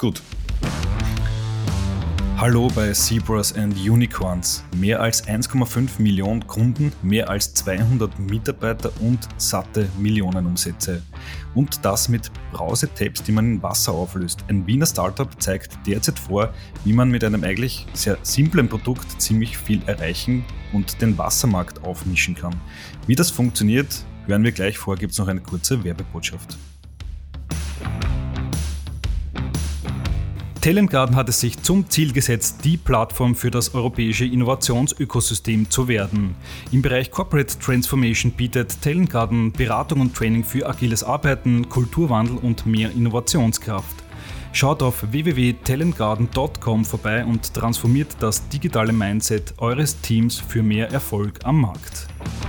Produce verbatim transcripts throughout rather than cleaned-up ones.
Gut. Hallo bei Zebras and Unicorns. Mehr als eins Komma fünf Millionen Kunden, mehr als zweihundert Mitarbeiter und satte Millionenumsätze. Und das mit Brause-Tabs, die man in Wasser auflöst. Ein Wiener Startup zeigt derzeit vor, wie man mit einem eigentlich sehr simplen Produkt ziemlich viel erreichen und den Wassermarkt aufmischen kann. Wie das funktioniert, hören wir gleich. Vor, gibt es noch eine kurze Werbebotschaft. Talent Garden hat es sich zum Ziel gesetzt, die Plattform für das europäische Innovationsökosystem zu werden. Im Bereich Corporate Transformation bietet Talent Garden Beratung und Training für agiles Arbeiten, Kulturwandel und mehr Innovationskraft. Schaut auf w w w punkt talent garden punkt com vorbei und transformiert das digitale Mindset eures Teams für mehr Erfolg am Markt.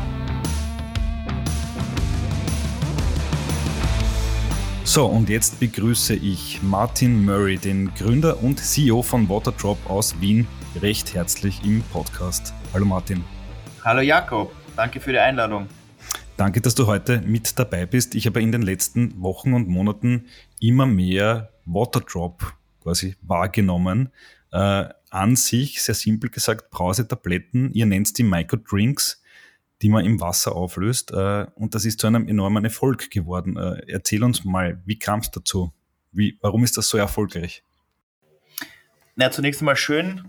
So, und jetzt begrüße ich Martin Murray, den Gründer und C E O von Waterdrop aus Wien, recht herzlich im Podcast. Hallo Martin. Hallo Jakob, danke für die Einladung. Danke, dass du heute mit dabei bist. Ich habe in den letzten Wochen und Monaten immer mehr Waterdrop quasi wahrgenommen. Äh, an sich, sehr simpel gesagt, Brausetabletten, ihr nennt die Microdrinks, die man im Wasser auflöst. Und das ist zu einem enormen Erfolg geworden. Erzähl uns mal, wie kam es dazu? Wie, warum ist das so erfolgreich? Na, zunächst einmal schön,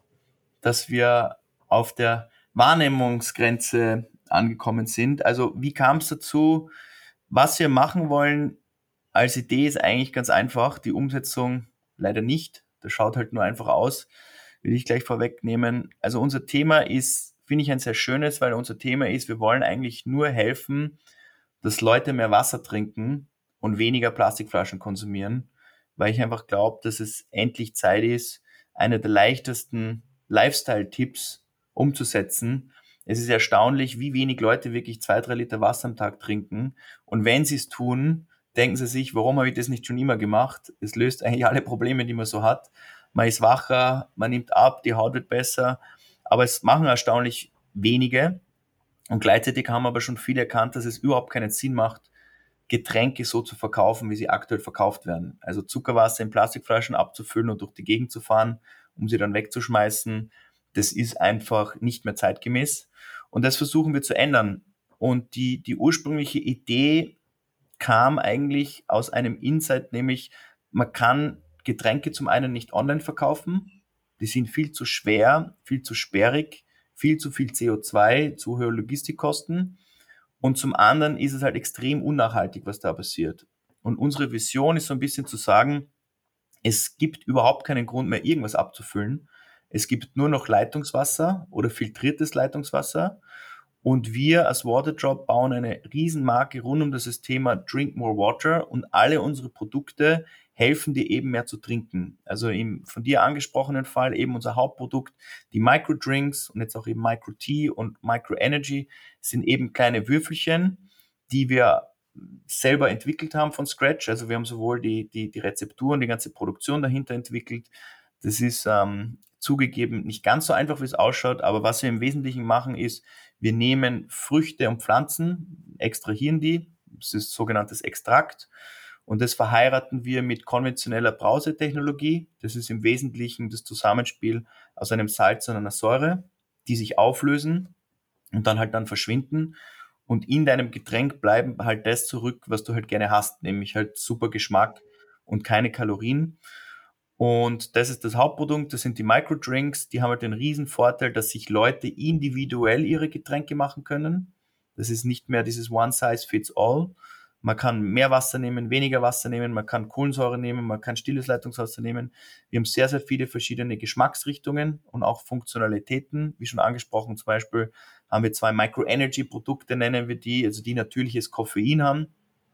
dass wir auf der Wahrnehmungsgrenze angekommen sind. Also wie kam es dazu? Was wir machen wollen als Idee ist eigentlich ganz einfach. Die Umsetzung leider nicht. Das schaut halt nur einfach aus. Will ich gleich vorwegnehmen. Also unser Thema ist, finde ich ein sehr schönes, weil unser Thema ist, wir wollen eigentlich nur helfen, dass Leute mehr Wasser trinken und weniger Plastikflaschen konsumieren, weil ich einfach glaube, dass es endlich Zeit ist, einer der leichtesten Lifestyle-Tipps umzusetzen. Es ist erstaunlich, wie wenig Leute wirklich zwei, drei Liter Wasser am Tag trinken. Und wenn sie es tun, denken sie sich, warum habe ich das nicht schon immer gemacht? Es löst eigentlich alle Probleme, die man so hat. Man ist wacher, man nimmt ab, die Haut wird besser. Aber es machen erstaunlich wenige und gleichzeitig haben aber schon viele erkannt, dass es überhaupt keinen Sinn macht, Getränke so zu verkaufen, wie sie aktuell verkauft werden. Also Zuckerwasser in Plastikflaschen abzufüllen und durch die Gegend zu fahren, um sie dann wegzuschmeißen, das ist einfach nicht mehr zeitgemäß. Und das versuchen wir zu ändern. Und die, die ursprüngliche Idee kam eigentlich aus einem Insight, nämlich man kann Getränke zum einen nicht online verkaufen. Die sind viel zu schwer, viel zu sperrig, viel zu viel C O zwei, zu hohe Logistikkosten. Und zum anderen ist es halt extrem unnachhaltig, was da passiert. Und unsere Vision ist so ein bisschen zu sagen, es gibt überhaupt keinen Grund mehr, irgendwas abzufüllen. Es gibt nur noch Leitungswasser oder filtriertes Leitungswasser. Und wir als Waterdrop bauen eine Riesenmarke rund um das Thema Drink More Water und alle unsere Produkte helfen dir eben mehr zu trinken. Also im von dir angesprochenen Fall eben unser Hauptprodukt, die Microdrinks und jetzt auch eben Micro-Tea und Micro-Energy sind eben kleine Würfelchen, die wir selber entwickelt haben von Scratch. Also wir haben sowohl die, die, die Rezepturen, die ganze Produktion dahinter entwickelt. Das ist ähm, zugegeben nicht ganz so einfach, wie es ausschaut, aber was wir im Wesentlichen machen ist, wir nehmen Früchte und Pflanzen, extrahieren die, das ist sogenanntes Extrakt, und das verheiraten wir mit konventioneller Brausetechnologie. Das ist im Wesentlichen das Zusammenspiel aus einem Salz und einer Säure, die sich auflösen und dann halt dann verschwinden. Und in deinem Getränk bleiben halt das zurück, was du halt gerne hast, nämlich halt super Geschmack und keine Kalorien. Und das ist das Hauptprodukt, das sind die Microdrinks, die haben halt den riesen Vorteil, dass sich Leute individuell ihre Getränke machen können. Das ist nicht mehr dieses One Size Fits All. Man kann mehr Wasser nehmen, weniger Wasser nehmen, man kann Kohlensäure nehmen, man kann stilles Leitungswasser nehmen. Wir haben sehr, sehr viele verschiedene Geschmacksrichtungen und auch Funktionalitäten, wie schon angesprochen, zum Beispiel haben wir zwei Micro-Energy-Produkte, nennen wir die, also die natürliches Koffein haben.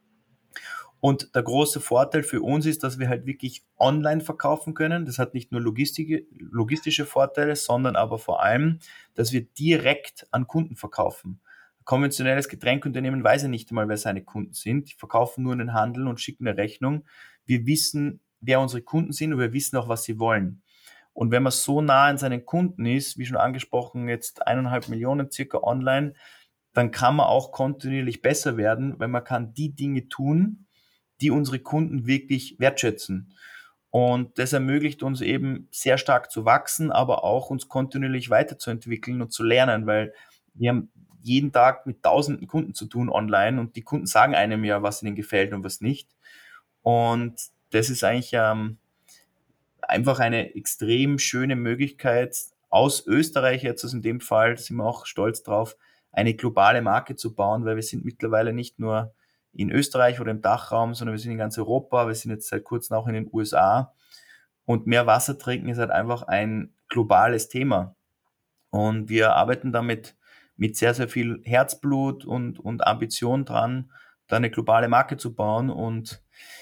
Und der große Vorteil für uns ist, dass wir halt wirklich online verkaufen können. Das hat nicht nur logistische, logistische Vorteile, sondern aber vor allem, dass wir direkt an Kunden verkaufen. Ein konventionelles Getränkunternehmen weiß ja nicht einmal, wer seine Kunden sind. Die verkaufen nur in den Handel und schicken eine Rechnung. Wir wissen, wer unsere Kunden sind und wir wissen auch, was sie wollen. Und wenn man so nah an seinen Kunden ist, wie schon angesprochen, jetzt eineinhalb Millionen circa online, dann kann man auch kontinuierlich besser werden, weil man kann die Dinge tun, die unsere Kunden wirklich wertschätzen. Und das ermöglicht uns eben sehr stark zu wachsen, aber auch uns kontinuierlich weiterzuentwickeln und zu lernen, weil wir haben jeden Tag mit tausenden Kunden zu tun online und die Kunden sagen einem ja, was ihnen gefällt und was nicht. Und das ist eigentlich ähm, einfach eine extrem schöne Möglichkeit, aus Österreich jetzt, also in dem Fall sind wir auch stolz drauf, eine globale Marke zu bauen, weil wir sind mittlerweile nicht nur in Österreich oder im Dachraum, sondern wir sind in ganz Europa, wir sind jetzt seit kurzem auch in den U S A und mehr Wasser trinken ist halt einfach ein globales Thema und wir arbeiten damit mit sehr, sehr viel Herzblut und, und Ambition dran, da eine globale Marke zu bauen und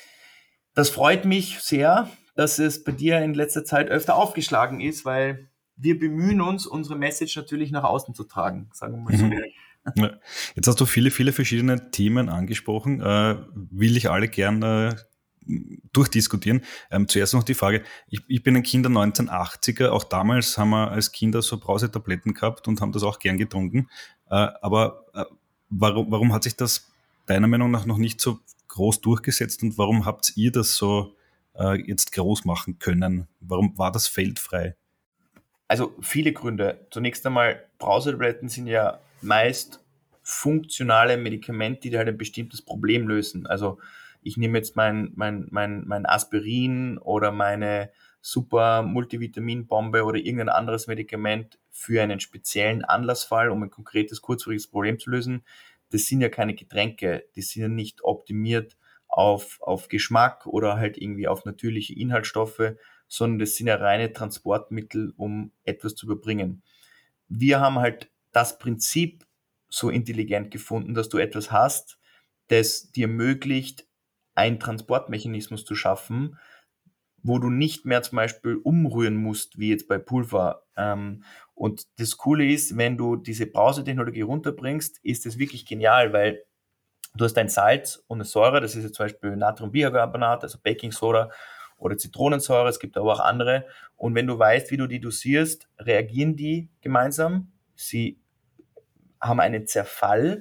das freut mich sehr, dass es bei dir in letzter Zeit öfter aufgeschlagen ist, weil wir bemühen uns, unsere Message natürlich nach außen zu tragen, sagen wir mal so. Mhm. Ja. Jetzt hast du viele, viele verschiedene Themen angesprochen, äh, will ich alle gerne äh, durchdiskutieren. Ähm, zuerst noch die Frage, ich, ich bin ein Kind der neunzehnhundertachtziger, auch damals haben wir als Kinder so Brausetabletten gehabt und haben das auch gern getrunken. Äh, aber äh, warum, warum hat sich das deiner Meinung nach noch nicht so groß durchgesetzt und warum habt ihr das so äh, jetzt groß machen können? Warum war das Feld frei? Also viele Gründe. Zunächst einmal, Brausetabletten sind ja meist funktionale Medikamente, die halt ein bestimmtes Problem lösen. Also ich nehme jetzt mein, mein, mein, mein Aspirin oder meine super Multivitaminbombe oder irgendein anderes Medikament für einen speziellen Anlassfall, um ein konkretes, kurzfristiges Problem zu lösen. Das sind ja keine Getränke, die sind ja nicht optimiert auf, auf Geschmack oder halt irgendwie auf natürliche Inhaltsstoffe, sondern das sind ja reine Transportmittel, um etwas zu überbringen. Wir haben halt das Prinzip so intelligent gefunden, dass du etwas hast, das dir ermöglicht, einen Transportmechanismus zu schaffen, wo du nicht mehr zum Beispiel umrühren musst, wie jetzt bei Pulver. Ähm, und das Coole ist, wenn du diese Brausetechnologie runterbringst, ist es wirklich genial, weil du hast ein Salz und eine Säure, das ist jetzt zum Beispiel Natriumbicarbonat, also Baking Soda oder Zitronensäure, es gibt aber auch andere. Und wenn du weißt, wie du die dosierst, reagieren die gemeinsam. Sie haben einen Zerfall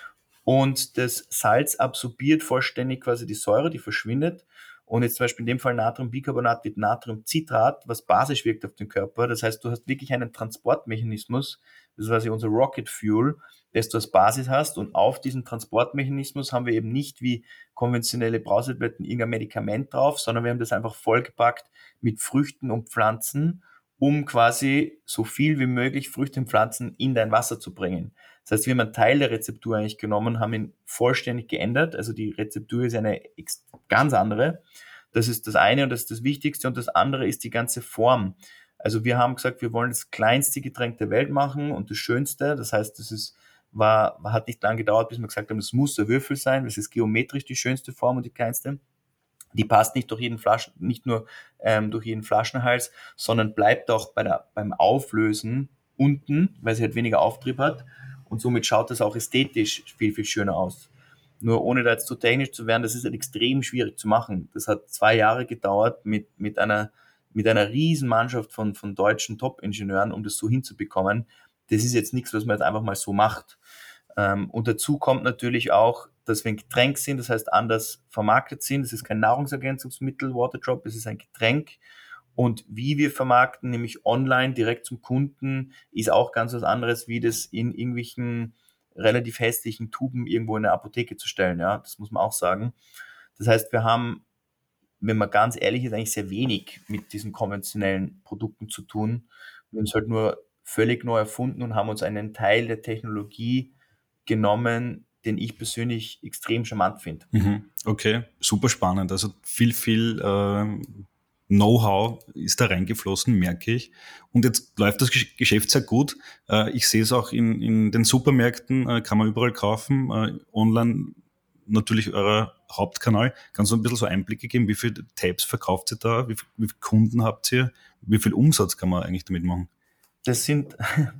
und das Salz absorbiert vollständig quasi die Säure, die verschwindet. Und jetzt zum Beispiel in dem Fall Natriumbicarbonat wird Natriumcitrat, was basisch wirkt auf den Körper. Das heißt, du hast wirklich einen Transportmechanismus, das ist quasi unser Rocket Fuel, das du als Basis hast. Und auf diesen Transportmechanismus haben wir eben nicht wie konventionelle Brausetabletten irgendein Medikament drauf, sondern wir haben das einfach vollgepackt mit Früchten und Pflanzen, um quasi so viel wie möglich Früchte und Pflanzen in dein Wasser zu bringen. Das heißt, wir haben einen Teil der Rezeptur eigentlich genommen, haben ihn vollständig geändert. Also die Rezeptur ist eine ganz andere. Das ist das eine und das ist das Wichtigste. Und das andere ist die ganze Form. Also wir haben gesagt, wir wollen das kleinste Getränk der Welt machen und das schönste. Das heißt, das ist, war, hat nicht lange gedauert, bis wir gesagt haben, das muss ein Würfel sein. Das ist geometrisch die schönste Form und die kleinste. Die passt nicht durch jeden Flaschen, nicht nur ähm, durch jeden Flaschenhals, sondern bleibt auch bei der, beim Auflösen unten, weil sie halt weniger Auftrieb hat. Und somit schaut das auch ästhetisch viel, viel schöner aus. Nur ohne da jetzt zu technisch zu werden, das ist halt extrem schwierig zu machen. Das hat zwei Jahre gedauert mit, mit einer, mit einer riesen Mannschaft von, von deutschen Top-Ingenieuren, um das so hinzubekommen. Das ist jetzt nichts, was man jetzt einfach mal so macht. Ähm, und dazu kommt natürlich auch, dass wir ein Getränk sind, das heißt anders vermarktet sind. Das ist kein Nahrungsergänzungsmittel, Waterdrop, es ist ein Getränk. Und wie wir vermarkten, nämlich online direkt zum Kunden, ist auch ganz was anderes, wie das in irgendwelchen relativ hässlichen Tuben irgendwo in der Apotheke zu stellen. Ja, das muss man auch sagen. Das heißt, wir haben, wenn man ganz ehrlich ist, eigentlich sehr wenig mit diesen konventionellen Produkten zu tun. Wir haben es halt nur völlig neu erfunden und haben uns einen Teil der Technologie genommen, den ich persönlich extrem charmant finde. Mhm. Okay, super spannend. Also viel, viel äh, Know-how ist da reingeflossen, merke ich. Und jetzt läuft das Geschäft sehr gut. Äh, ich sehe es auch in, in den Supermärkten, äh, kann man überall kaufen. Äh, online natürlich euer Hauptkanal. Kannst du ein bisschen so Einblicke geben, wie viele Tabs verkauft ihr da, wie, wie viele Kunden habt ihr, wie viel Umsatz kann man eigentlich damit machen? Das sind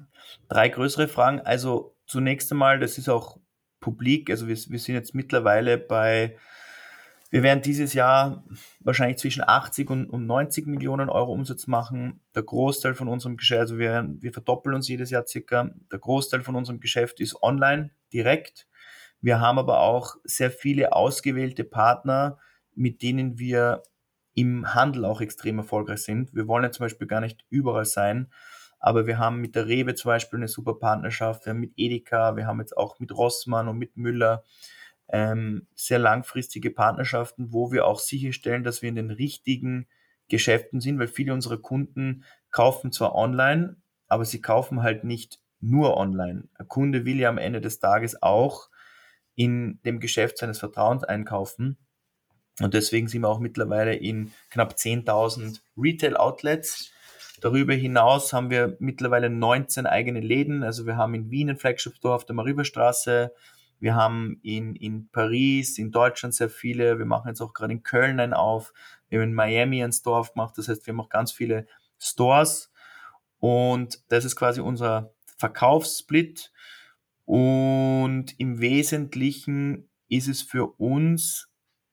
drei größere Fragen. Also zunächst einmal, das ist auch publik. Also wir, wir sind jetzt mittlerweile bei, wir werden dieses Jahr wahrscheinlich zwischen achtzig und, und neunzig Millionen Euro Umsatz machen. Der Großteil von unserem Geschäft, also wir, wir verdoppeln uns jedes Jahr circa. Der Großteil von unserem Geschäft ist online, direkt. Wir haben aber auch sehr viele ausgewählte Partner, mit denen wir im Handel auch extrem erfolgreich sind. Wir wollen ja zum Beispiel gar nicht überall sein, aber wir haben mit der Rewe zum Beispiel eine super Partnerschaft, wir haben mit Edeka, wir haben jetzt auch mit Rossmann und mit Müller ähm, sehr langfristige Partnerschaften, wo wir auch sicherstellen, dass wir in den richtigen Geschäften sind, weil viele unserer Kunden kaufen zwar online, aber sie kaufen halt nicht nur online. Ein Kunde will ja am Ende des Tages auch in dem Geschäft seines Vertrauens einkaufen. Und deswegen sind wir auch mittlerweile in knapp zehntausend Retail-Outlets. Darüber hinaus haben wir mittlerweile neunzehn eigene Läden. Also wir haben in Wien einen Flagship-Store auf der Mariberstraße. Wir haben in, in Paris, in Deutschland sehr viele. Wir machen jetzt auch gerade in Köln einen auf. Wir haben in Miami einen Store aufgemacht. Das heißt, wir haben auch ganz viele Stores. Und das ist quasi unser Verkaufssplit. Und im Wesentlichen ist es für uns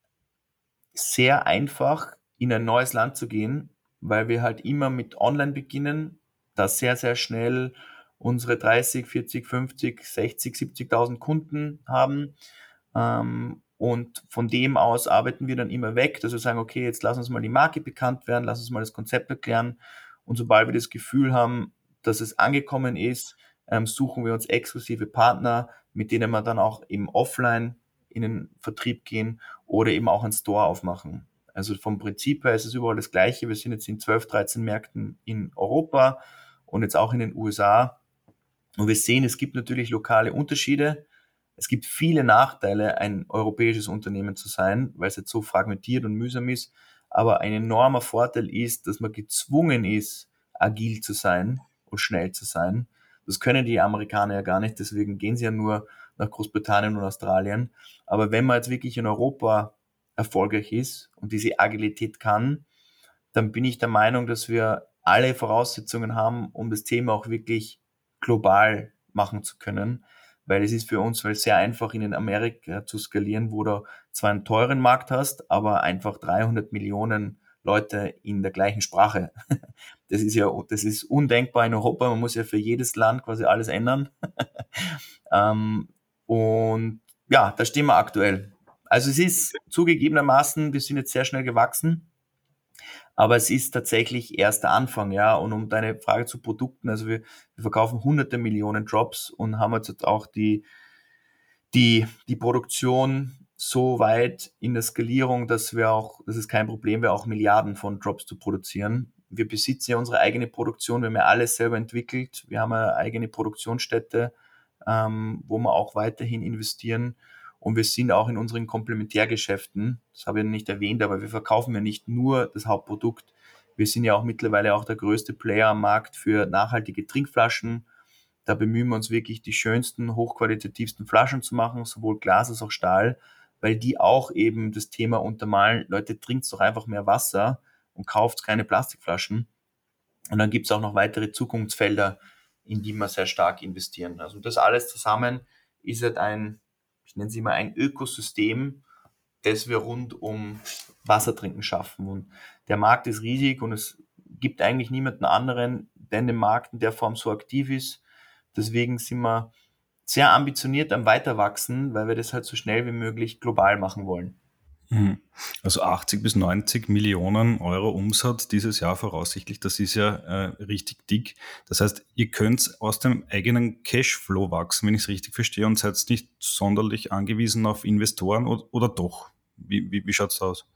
sehr einfach, in ein neues Land zu gehen, weil wir halt immer mit Online beginnen, da sehr, sehr schnell unsere dreißig, vierzig, fünfzig, sechzig, siebzigtausend Kunden haben. Ähm, und von dem aus arbeiten wir dann immer weg, dass wir sagen, okay, jetzt lass uns mal die Marke bekannt werden, lass uns mal das Konzept erklären. Und sobald wir das Gefühl haben, dass es angekommen ist, ähm, suchen wir uns exklusive Partner, mit denen wir dann auch eben offline in den Vertrieb gehen oder eben auch einen Store aufmachen. Also vom Prinzip her ist es überall das Gleiche. Wir sind jetzt in zwölf, dreizehn Märkten in Europa und jetzt auch in den U S A. Und wir sehen, es gibt natürlich lokale Unterschiede. Es gibt viele Nachteile, ein europäisches Unternehmen zu sein, weil es jetzt so fragmentiert und mühsam ist. Aber ein enormer Vorteil ist, dass man gezwungen ist, agil zu sein und schnell zu sein. Das können die Amerikaner ja gar nicht, deswegen gehen sie ja nur nach Großbritannien und Australien. Aber wenn man jetzt wirklich in Europa erfolgreich ist und diese Agilität kann, dann bin ich der Meinung, dass wir alle Voraussetzungen haben, um das Thema auch wirklich global machen zu können. Weil es ist für uns weil sehr einfach, in Amerika zu skalieren, wo du zwar einen teuren Markt hast, aber einfach dreihundert Millionen Leute in der gleichen Sprache. Das ist ja, das ist undenkbar in Europa. Man muss ja für jedes Land quasi alles ändern. ähm, und ja, da stehen wir aktuell. Also es ist zugegebenermaßen, wir sind jetzt sehr schnell gewachsen, aber es ist tatsächlich erst der Anfang, ja. Und um deine Frage zu Produkten, also wir, wir verkaufen hunderte Millionen Drops und haben jetzt auch die, die, die Produktion so weit in der Skalierung, dass wir auch, dass es kein Problem wäre, auch Milliarden von Drops zu produzieren. Wir besitzen ja unsere eigene Produktion, wir haben ja alles selber entwickelt, wir haben eine eigene Produktionsstätte, ähm, wo wir auch weiterhin investieren. Und wir sind auch in unseren Komplementärgeschäften, das habe ich nicht erwähnt, aber wir verkaufen ja nicht nur das Hauptprodukt. Wir sind ja auch mittlerweile auch der größte Player am Markt für nachhaltige Trinkflaschen. Da bemühen wir uns wirklich, die schönsten, hochqualitativsten Flaschen zu machen, sowohl Glas als auch Stahl, weil die auch eben das Thema untermalen. Leute, trinkt doch einfach mehr Wasser und kauft keine Plastikflaschen. Und dann gibt es auch noch weitere Zukunftsfelder, in die wir sehr stark investieren. Also das alles zusammen ist halt ein, ich nenne es immer ein Ökosystem, das wir rund um Wassertrinken schaffen. Und der Markt ist riesig und es gibt eigentlich niemanden anderen, der in dem Markt in der Form so aktiv ist. Deswegen sind wir sehr ambitioniert am Weiterwachsen, weil wir das halt so schnell wie möglich global machen wollen. Also achtzig bis neunzig Millionen Euro Umsatz dieses Jahr voraussichtlich, das ist ja äh, richtig dick. Das heißt, ihr könnt aus dem eigenen Cashflow wachsen, wenn ich es richtig verstehe, und seid nicht sonderlich angewiesen auf Investoren oder, oder doch? Wie, wie, wie schaut es aus?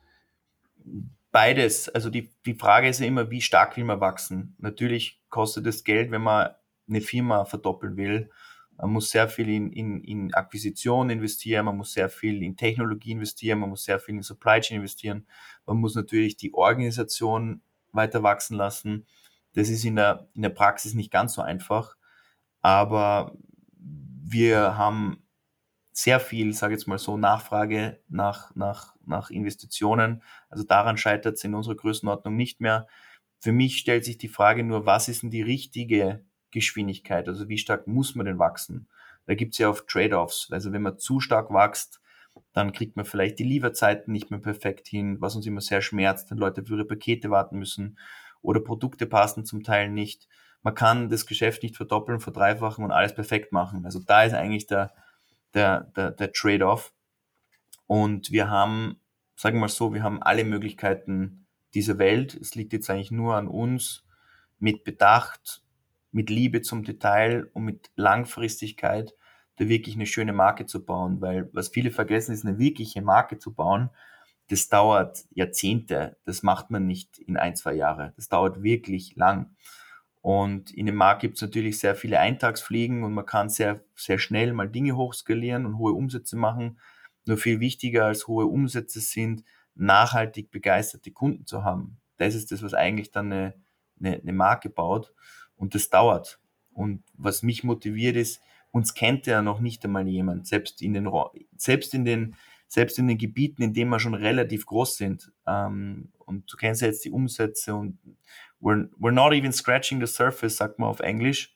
Beides. Also die, die Frage ist ja immer, wie stark will man wachsen? Natürlich kostet es Geld, wenn man eine Firma verdoppeln will. Man muss sehr viel in, in, in Akquisition investieren, man muss sehr viel in Technologie investieren, man muss sehr viel in Supply Chain investieren. Man muss natürlich die Organisation weiter wachsen lassen. Das ist in der, in der Praxis nicht ganz so einfach. Aber wir haben sehr viel, sage ich jetzt mal so, Nachfrage nach, nach, nach Investitionen. Also daran scheitert es in unserer Größenordnung nicht mehr. Für mich stellt sich die Frage nur, was ist denn die richtige Geschwindigkeit? Also wie stark muss man denn wachsen? Da gibt es ja oft Trade-offs. Also wenn man zu stark wächst, dann kriegt man vielleicht die Lieferzeiten nicht mehr perfekt hin, was uns immer sehr schmerzt, wenn Leute für ihre Pakete warten müssen oder Produkte passen zum Teil nicht. Man kann das Geschäft nicht verdoppeln, verdreifachen und alles perfekt machen. Also da ist eigentlich der, der, der, der Trade-off. Und wir haben, sagen wir mal so, wir haben alle Möglichkeiten, dieser Welt. Es liegt jetzt eigentlich nur an uns, mit Bedacht, mit Liebe zum Detail und mit Langfristigkeit da wirklich eine schöne Marke zu bauen, weil was viele vergessen ist, eine wirkliche Marke zu bauen, das dauert Jahrzehnte, das macht man nicht in ein, zwei Jahre, das dauert wirklich lang. Und in dem Markt gibt es natürlich sehr viele Eintagsfliegen und man kann sehr, sehr schnell mal Dinge hochskalieren und hohe Umsätze machen. Nur viel wichtiger als hohe Umsätze sind, nachhaltig begeisterte Kunden zu haben. Das ist das, was eigentlich dann eine, eine, eine Marke baut und das dauert. Und was mich motiviert ist, uns kennt ja noch nicht einmal jemand, selbst in den, selbst in den, selbst in den Gebieten, in denen wir schon relativ groß sind. Ähm, und du kennst ja jetzt die Umsätze und we're, we're not even scratching the surface, sagt man auf Englisch.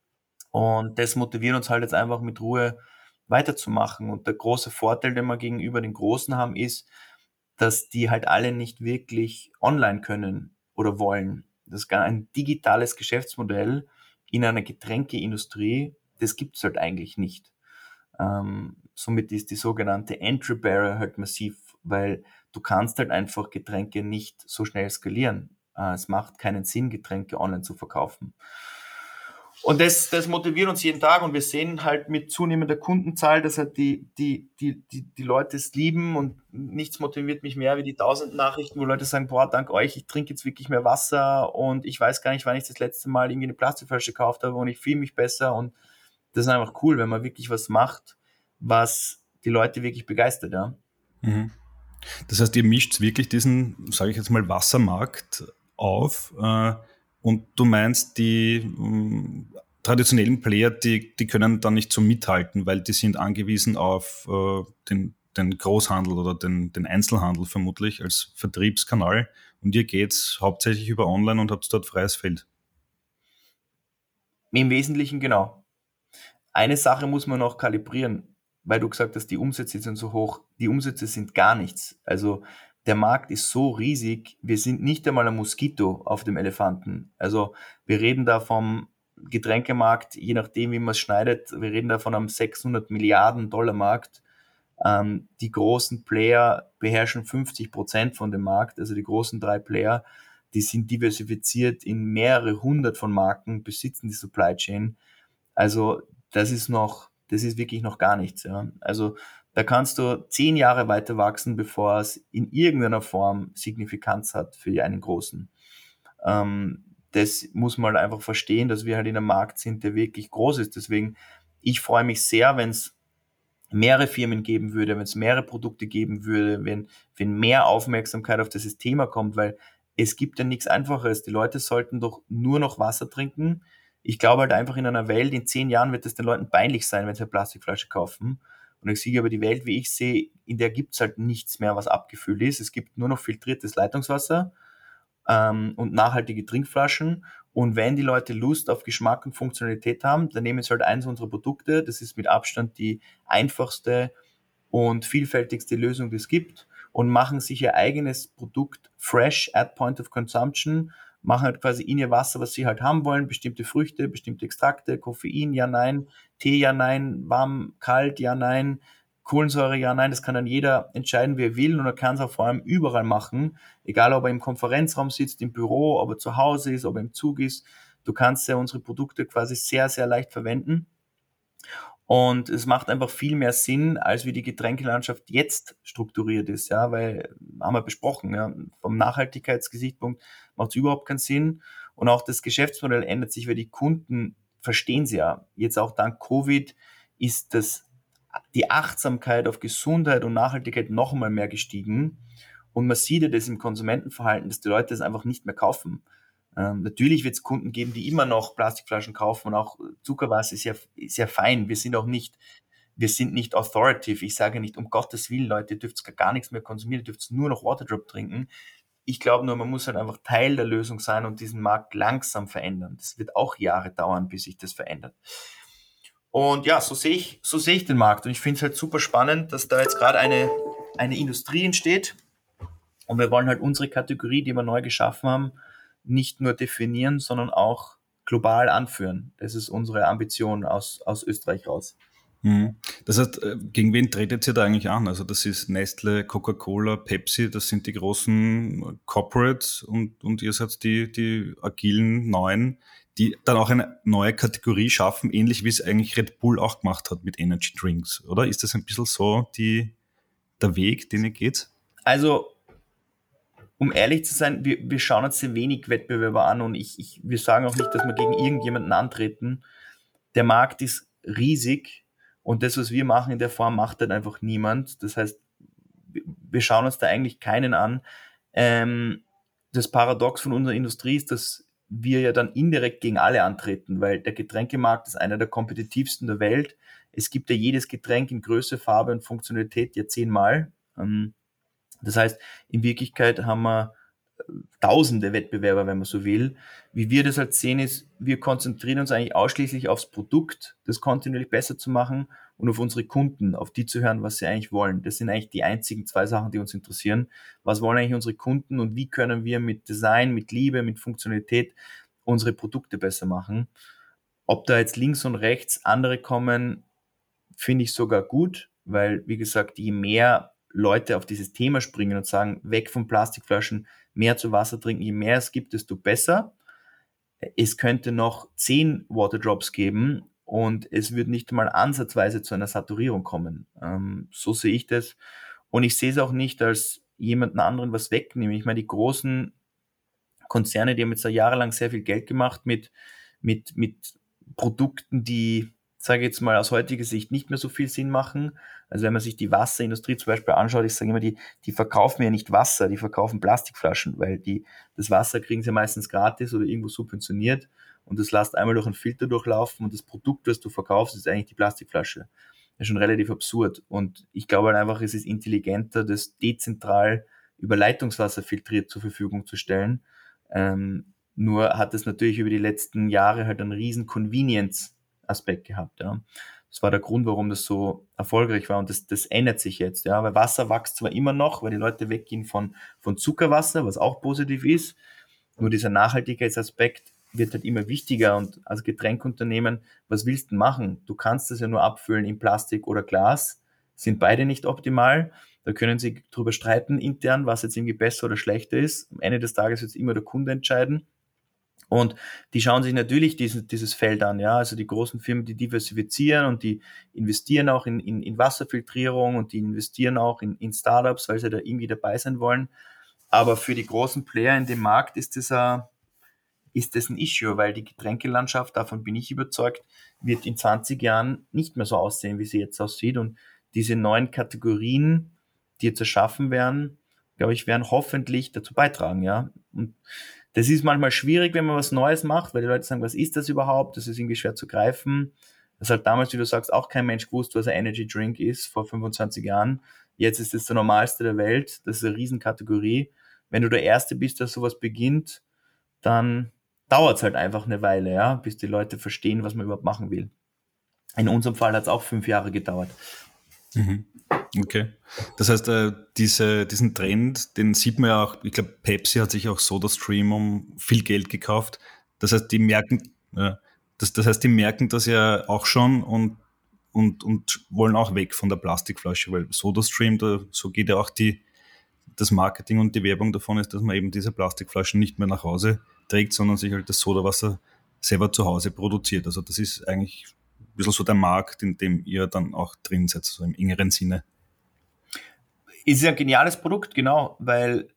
Und das motiviert uns halt jetzt einfach mit Ruhe weiterzumachen. Und der große Vorteil, den wir gegenüber den Großen haben, ist, dass die halt alle nicht wirklich online können oder wollen. Das ist ein digitales Geschäftsmodell in einer Getränkeindustrie, das gibt es halt eigentlich nicht. Ähm, somit ist die sogenannte Entry Barrier halt massiv, weil du kannst halt einfach Getränke nicht so schnell skalieren. Äh, es macht keinen Sinn, Getränke online zu verkaufen. Und das, das motiviert uns jeden Tag und wir sehen halt mit zunehmender Kundenzahl, dass halt die, die, die, die, die Leute es lieben und nichts motiviert mich mehr wie die tausend Nachrichten, wo Leute sagen, boah, dank euch, ich trinke jetzt wirklich mehr Wasser und ich weiß gar nicht, wann ich das letzte Mal irgendwie eine Plastikflasche gekauft habe und ich fühle mich besser und das ist einfach cool, wenn man wirklich was macht, was die Leute wirklich begeistert, ja. Mhm. Das heißt, ihr mischt wirklich diesen, sage ich jetzt mal, Wassermarkt auf äh, und du meinst, die ähm, traditionellen Player, die, die können dann nicht so mithalten, weil die sind angewiesen auf äh, den, den Großhandel oder den, den Einzelhandel vermutlich als Vertriebskanal und ihr geht's hauptsächlich über Online und habt dort freies Feld. Im Wesentlichen genau. Eine Sache muss man noch kalibrieren, weil du gesagt hast, die Umsätze sind so hoch. Die Umsätze sind gar nichts. Also der Markt ist so riesig, wir sind nicht einmal ein Moskito auf dem Elefanten. Also wir reden da vom Getränkemarkt, je nachdem, wie man es schneidet, wir reden da von einem sechshundert Milliarden Dollar Markt. Ähm, die großen Player beherrschen fünfzig Prozent von dem Markt, also die großen drei Player, die sind diversifiziert in mehrere hundert von Marken, besitzen die Supply Chain. Also das ist noch, das ist wirklich noch gar nichts. Ja. Also da kannst du zehn Jahre weiter wachsen, bevor es in irgendeiner Form Signifikanz hat für einen Großen. Ähm, das muss man halt einfach verstehen, dass wir halt in einem Markt sind, der wirklich groß ist. Deswegen, ich freue mich sehr, wenn es mehrere Firmen geben würde, wenn es mehrere Produkte geben würde, wenn, wenn mehr Aufmerksamkeit auf dieses Thema kommt, weil es gibt ja nichts Einfaches. Die Leute sollten doch nur noch Wasser trinken. Ich glaube halt einfach in einer Welt, in zehn Jahren wird es den Leuten peinlich sein, wenn sie eine Plastikflasche kaufen. Und ich sehe aber die Welt, wie ich sehe, in der gibt es halt nichts mehr, was abgefüllt ist. Es gibt nur noch filtriertes Leitungswasser ähm, und nachhaltige Trinkflaschen. Und wenn die Leute Lust auf Geschmack und Funktionalität haben, dann nehmen sie halt eins unserer Produkte. Das ist mit Abstand die einfachste und vielfältigste Lösung, die es gibt. Und machen sich ihr eigenes Produkt fresh at point of consumption, machen halt quasi in ihr Wasser, was sie halt haben wollen, bestimmte Früchte, bestimmte Extrakte, Koffein, ja, nein, Tee, ja, nein, warm, kalt, ja, nein, Kohlensäure, ja, nein, das kann dann jeder entscheiden, wie er will und er kann es auch vor allem überall machen, egal ob er im Konferenzraum sitzt, im Büro, ob er zu Hause ist, ob er im Zug ist, du kannst ja unsere Produkte quasi sehr, sehr leicht verwenden. Und es macht einfach viel mehr Sinn, als wie die Getränkelandschaft jetzt strukturiert ist, ja, weil, haben wir besprochen, ja, vom Nachhaltigkeitsgesichtspunkt macht es überhaupt keinen Sinn. Und auch das Geschäftsmodell ändert sich, weil die Kunden verstehen sie ja. Jetzt auch dank Covid ist das, die Achtsamkeit auf Gesundheit und Nachhaltigkeit noch einmal mehr gestiegen. Und man sieht ja das im Konsumentenverhalten, dass die Leute das einfach nicht mehr kaufen. Ähm, natürlich wird es Kunden geben, die immer noch Plastikflaschen kaufen und auch Zuckerwasser ist ja, ist ja fein. Wir sind auch nicht, wir sind nicht authoritative. Ich sage nicht, um Gottes Willen, Leute, ihr dürft gar nichts mehr konsumieren, ihr dürft nur noch Waterdrop trinken. Ich glaube nur, man muss halt einfach Teil der Lösung sein und diesen Markt langsam verändern. Das wird auch Jahre dauern, bis sich das verändert. Und ja, so sehe ich, so sehe ich den Markt und ich finde es halt super spannend, dass da jetzt gerade eine, eine Industrie entsteht und wir wollen halt unsere Kategorie, die wir neu geschaffen haben, nicht nur definieren, sondern auch global anführen. Das ist unsere Ambition aus, aus Österreich raus. Mhm. Das heißt, äh, gegen wen tretet ihr da eigentlich an? Also das ist Nestle, Coca-Cola, Pepsi, das sind die großen Corporates und, und ihr seid die, die agilen Neuen, die dann auch eine neue Kategorie schaffen, ähnlich wie es eigentlich Red Bull auch gemacht hat mit Energy Drinks, oder? Ist das ein bisschen so die, der Weg, den ihr geht? Also, um ehrlich zu sein, wir, wir schauen uns sehr wenig Wettbewerber an und ich, ich, wir sagen auch nicht, dass wir gegen irgendjemanden antreten. Der Markt ist riesig und das, was wir machen in der Form, macht halt einfach niemand. Das heißt, wir schauen uns da eigentlich keinen an. Ähm, das Paradox von unserer Industrie ist, dass wir ja dann indirekt gegen alle antreten, weil der Getränkemarkt ist einer der kompetitivsten der Welt. Es gibt ja jedes Getränk in Größe, Farbe und Funktionalität ja zehnmal. Ähm, das heißt, in Wirklichkeit haben wir tausende Wettbewerber, wenn man so will. Wie wir das halt sehen, ist, wir konzentrieren uns eigentlich ausschließlich aufs Produkt, das kontinuierlich besser zu machen und auf unsere Kunden, auf die zu hören, was sie eigentlich wollen. Das sind eigentlich die einzigen zwei Sachen, die uns interessieren. Was wollen eigentlich unsere Kunden und wie können wir mit Design, mit Liebe, mit Funktionalität unsere Produkte besser machen? Ob da jetzt links und rechts andere kommen, finde ich sogar gut, weil, wie gesagt, je mehr Leute auf dieses Thema springen und sagen, weg von Plastikflaschen, mehr zu Wasser trinken, je mehr es gibt, desto besser. Es könnte noch zehn Waterdrops geben und es wird nicht mal ansatzweise zu einer Saturierung kommen. Ähm, so sehe ich das. Und ich sehe es auch nicht als jemanden anderen was wegnehmen. Ich meine, die großen Konzerne, die haben jetzt da jahrelang sehr viel Geld gemacht mit, mit, mit Produkten, die, sage ich jetzt mal, aus heutiger Sicht nicht mehr so viel Sinn machen. Also wenn man sich die Wasserindustrie zum Beispiel anschaut, ich sage immer, die, die verkaufen ja nicht Wasser, die verkaufen Plastikflaschen, weil die, das Wasser kriegen sie meistens gratis oder irgendwo subventioniert und das lässt einmal durch einen Filter durchlaufen und das Produkt, das du verkaufst, ist eigentlich die Plastikflasche. Das ist schon relativ absurd und ich glaube halt einfach, es ist intelligenter, das dezentral über Leitungswasser filtriert zur Verfügung zu stellen. Ähm, nur hat es natürlich über die letzten Jahre halt einen riesen Convenience-Aspekt gehabt. Ja. Das war der Grund, warum das so erfolgreich war und das, das ändert sich jetzt. Ja. Weil Wasser wächst zwar immer noch, weil die Leute weggehen von, von Zuckerwasser, was auch positiv ist, nur dieser Nachhaltigkeitsaspekt wird halt immer wichtiger und als Getränkunternehmen, was willst du machen? Du kannst das ja nur abfüllen in Plastik oder Glas, sind beide nicht optimal. Da können Sie drüber streiten intern, was jetzt irgendwie besser oder schlechter ist. Am Ende des Tages wird es immer der Kunde entscheiden. Und die schauen sich natürlich dieses, dieses Feld an, ja. Also die großen Firmen, die diversifizieren und die investieren auch in, in, in Wasserfiltrierung und die investieren auch in, in Startups, weil sie da irgendwie dabei sein wollen. Aber für die großen Player in dem Markt ist das ein, ist das ein Issue, weil die Getränkelandschaft, davon bin ich überzeugt, wird in zwanzig Jahren nicht mehr so aussehen, wie sie jetzt aussieht. Und diese neuen Kategorien, die jetzt erschaffen werden, glaube ich, werden hoffentlich dazu beitragen, ja. Und das ist manchmal schwierig, wenn man was Neues macht, weil die Leute sagen, was ist das überhaupt? Das ist irgendwie schwer zu greifen. Das hat damals, wie du sagst, auch kein Mensch gewusst, was ein Energy Drink ist, vor fünfundzwanzig Jahren. Jetzt ist es der normalste der Welt. Das ist eine Riesenkategorie. Wenn du der Erste bist, der sowas beginnt, dann dauert es halt einfach eine Weile, ja, bis die Leute verstehen, was man überhaupt machen will. In unserem Fall hat es auch fünf Jahre gedauert. Mhm. Okay. Das heißt, äh, diese, diesen Trend, den sieht man ja auch, ich glaube, Pepsi hat sich auch SodaStream um viel Geld gekauft. Das heißt, die merken, ja, das, das heißt, die merken das ja auch schon und, und, und wollen auch weg von der Plastikflasche, weil SodaStream, da, so geht ja auch die, das Marketing und die Werbung davon ist, dass man eben diese Plastikflaschen nicht mehr nach Hause trägt, sondern sich halt das Sodawasser selber zu Hause produziert. Also das ist eigentlich ein bisschen so der Markt, in dem ihr dann auch drin seid, so im engeren Sinne. Ist ja ein geniales Produkt, genau, weil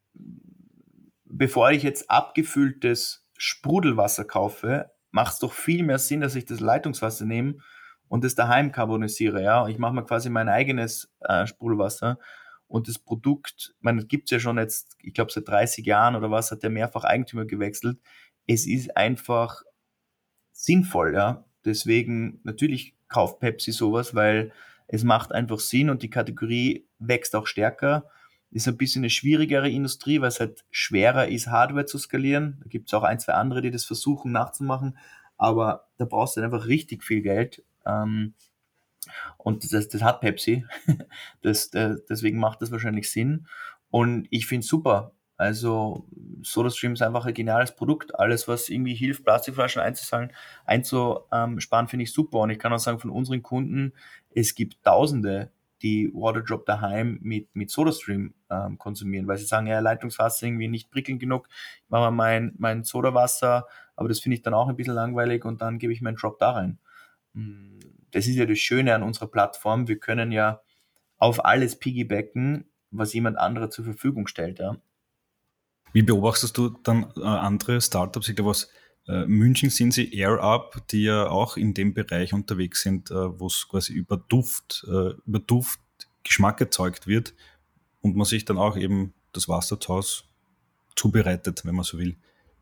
bevor ich jetzt abgefülltes Sprudelwasser kaufe, macht es doch viel mehr Sinn, dass ich das Leitungswasser nehme und das daheim karbonisiere. Ja? Ich mache mir quasi mein eigenes äh, Sprudelwasser und das Produkt, man gibt es ja schon jetzt, ich glaube seit dreißig Jahren oder was, hat der mehrfach Eigentümer gewechselt. Es ist einfach sinnvoll, ja. Deswegen, natürlich kauft Pepsi sowas, weil es macht einfach Sinn und die Kategorie wächst auch stärker. Ist ein bisschen eine schwierigere Industrie, weil es halt schwerer ist, Hardware zu skalieren. Da gibt es auch ein, zwei andere, die das versuchen nachzumachen, aber da brauchst du einfach richtig viel Geld. Ähm, und das, das hat Pepsi. Das, das, deswegen macht das wahrscheinlich Sinn. Und ich finde es super. Also SodaStream ist einfach ein geniales Produkt. Alles, was irgendwie hilft, Plastikflaschen einzusammeln, einzusparen, finde ich super. Und ich kann auch sagen, von unseren Kunden, es gibt Tausende, die Waterdrop daheim mit, mit SodaStream ähm, konsumieren, weil sie sagen, ja, Leitungswasser irgendwie nicht prickelnd genug. Ich mache mal mein, mein Sodawasser, aber das finde ich dann auch ein bisschen langweilig und dann gebe ich meinen Drop da rein. Mm, Das ist ja das Schöne an unserer Plattform. Wir können ja auf alles piggybacken, was jemand anderer zur Verfügung stellt. Ja. Wie beobachtest du dann äh, andere Startups? Ich glaube, aus äh, München sind sie AirUp, die ja auch in dem Bereich unterwegs sind, äh, wo es quasi über Duft, äh, über Duft Geschmack erzeugt wird und man sich dann auch eben das Wasser zu Hause zubereitet, wenn man so will.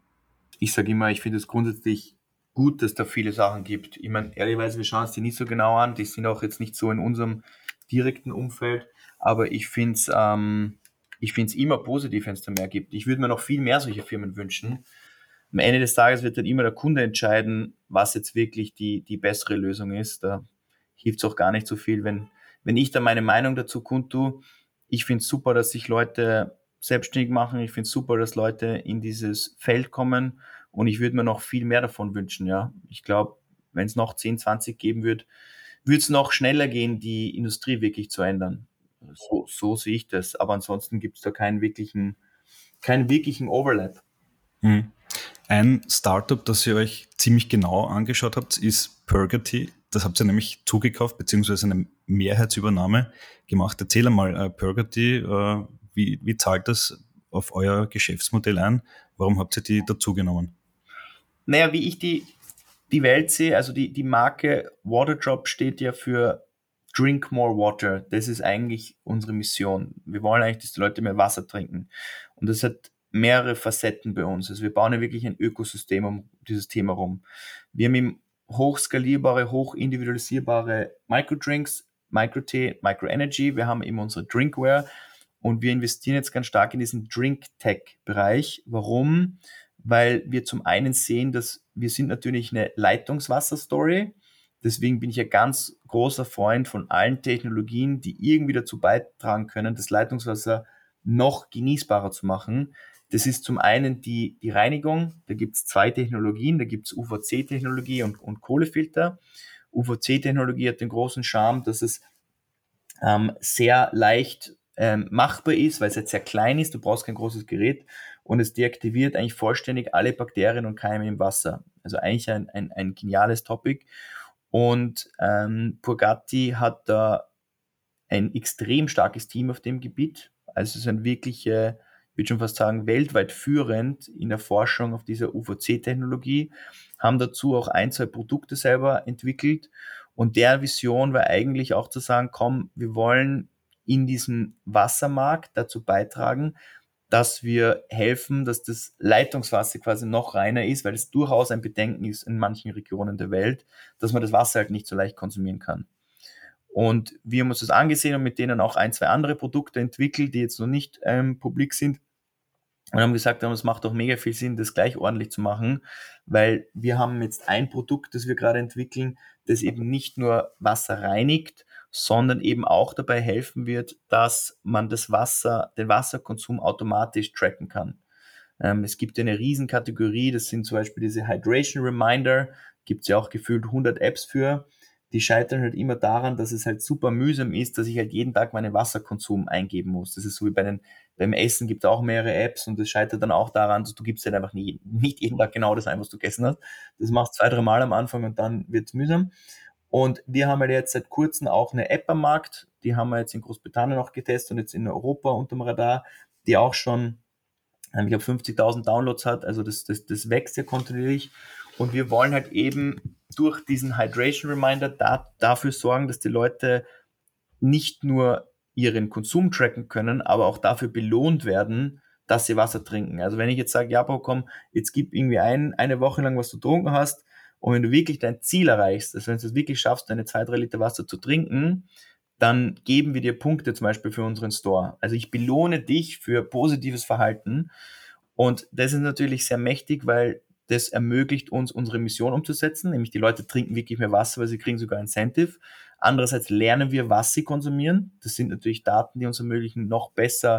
Ich sage immer, ich finde es grundsätzlich gut, dass da viele Sachen gibt. Ich meine, ehrlicherweise, wir schauen uns die nicht so genau an. Die sind auch jetzt nicht so in unserem direkten Umfeld. Aber ich finde es ähm, ich finde es immer positiv, wenn es da mehr gibt. Ich würde mir noch viel mehr solche Firmen wünschen. Am Ende des Tages wird dann immer der Kunde entscheiden, was jetzt wirklich die, die bessere Lösung ist. Da hilft es auch gar nicht so viel, wenn, wenn ich da meine Meinung dazu kundtue. Ich finde es super, dass sich Leute selbstständig machen. Ich finde es super, dass Leute in dieses Feld kommen und ich würde mir noch viel mehr davon wünschen. Ja, ich glaube, wenn es noch zehn, zwanzig geben wird, würde es noch schneller gehen, die Industrie wirklich zu ändern. So, so sehe ich das. Aber ansonsten gibt es da keinen wirklichen, keinen wirklichen Overlap. Hm. Ein Startup, das ihr euch ziemlich genau angeschaut habt, ist Purgity. Das habt ihr nämlich zugekauft, beziehungsweise eine Mehrheitsübernahme gemacht. Erzähl einmal, äh, Purgity, äh, wie, wie zahlt das auf euer Geschäftsmodell ein? Warum habt ihr die dazugenommen? Naja, wie ich die, die Welt sehe, also die, die Marke Waterdrop steht ja für Drink More Water. Das ist eigentlich unsere Mission. Wir wollen eigentlich, dass die Leute mehr Wasser trinken. Und das hat mehrere Facetten bei uns. Also wir bauen ja wirklich ein Ökosystem um dieses Thema rum. Wir haben eben hochskalierbare, hochindividualisierbare Microdrinks, Micro-T, Micro-Energy. Wir haben eben unsere Drinkware und wir investieren jetzt ganz stark in diesen Drink-Tech-Bereich. Warum? Weil wir zum einen sehen, dass wir sind natürlich eine Leitungswasser-Story. Deswegen bin ich ein ganz großer Freund von allen Technologien, die irgendwie dazu beitragen können, das Leitungswasser noch genießbarer zu machen. Das ist zum einen die, die Reinigung. Da gibt es zwei Technologien. Da gibt es U V C-Technologie und, und Kohlefilter. U V C-Technologie hat den großen Charme, dass es ähm, sehr leicht ähm, machbar ist, weil es jetzt sehr klein ist. Du brauchst kein großes Gerät und es deaktiviert eigentlich vollständig alle Bakterien und Keime im Wasser. Also eigentlich ein, ein, ein geniales Topic. Und ähm, Purgatti hat da ein extrem starkes Team auf dem Gebiet. Also es sind wirklich, äh, ich würde schon fast sagen, weltweit führend in der Forschung auf dieser U V C-Technologie, haben dazu auch ein, zwei Produkte selber entwickelt. Und der Vision war eigentlich auch zu sagen, komm, wir wollen in diesem Wassermarkt dazu beitragen, dass wir helfen, dass das Leitungswasser quasi noch reiner ist, weil es durchaus ein Bedenken ist in manchen Regionen der Welt, dass man das Wasser halt nicht so leicht konsumieren kann. Und wir haben uns das angesehen und mit denen auch ein, zwei andere Produkte entwickelt, die jetzt noch nicht ähm, publik sind. Und haben gesagt, es macht doch mega viel Sinn, das gleich ordentlich zu machen, weil wir haben jetzt ein Produkt, das wir gerade entwickeln, das eben nicht nur Wasser reinigt, sondern eben auch dabei helfen wird, dass man das Wasser, den Wasserkonsum automatisch tracken kann. Ähm, es gibt eine Riesenkategorie, das sind zum Beispiel diese Hydration Reminder, gibt es ja auch gefühlt hundert Apps für. Die scheitern halt immer daran, dass es halt super mühsam ist, dass ich halt jeden Tag meinen Wasserkonsum eingeben muss. Das ist so wie bei den, beim Essen gibt es auch mehrere Apps und das scheitert dann auch daran, dass du gibst halt einfach nie, nicht jeden Tag genau das ein, was du gegessen hast. Das machst zwei, drei Mal am Anfang und dann wird es mühsam. Und wir haben halt jetzt seit kurzem auch eine App am Markt, die haben wir jetzt in Großbritannien auch getestet und jetzt in Europa unterm Radar, die auch schon, ich glaube, fünfzigtausend Downloads hat, also das, das, das wächst ja kontinuierlich. Und wir wollen halt eben durch diesen Hydration Reminder da, dafür sorgen, dass die Leute nicht nur ihren Konsum tracken können, aber auch dafür belohnt werden, dass sie Wasser trinken. Also wenn ich jetzt sage, ja, komm, jetzt gib irgendwie ein, eine Woche lang, was du getrunken hast, und wenn du wirklich dein Ziel erreichst, also wenn du es wirklich schaffst, deine zwei, drei Liter Wasser zu trinken, dann geben wir dir Punkte zum Beispiel für unseren Store. Also ich belohne dich für positives Verhalten. Und das ist natürlich sehr mächtig, weil das ermöglicht uns, unsere Mission umzusetzen, nämlich die Leute trinken wirklich mehr Wasser, weil sie kriegen sogar Incentive. Andererseits lernen wir, was sie konsumieren. Das sind natürlich Daten, die uns ermöglichen, noch besser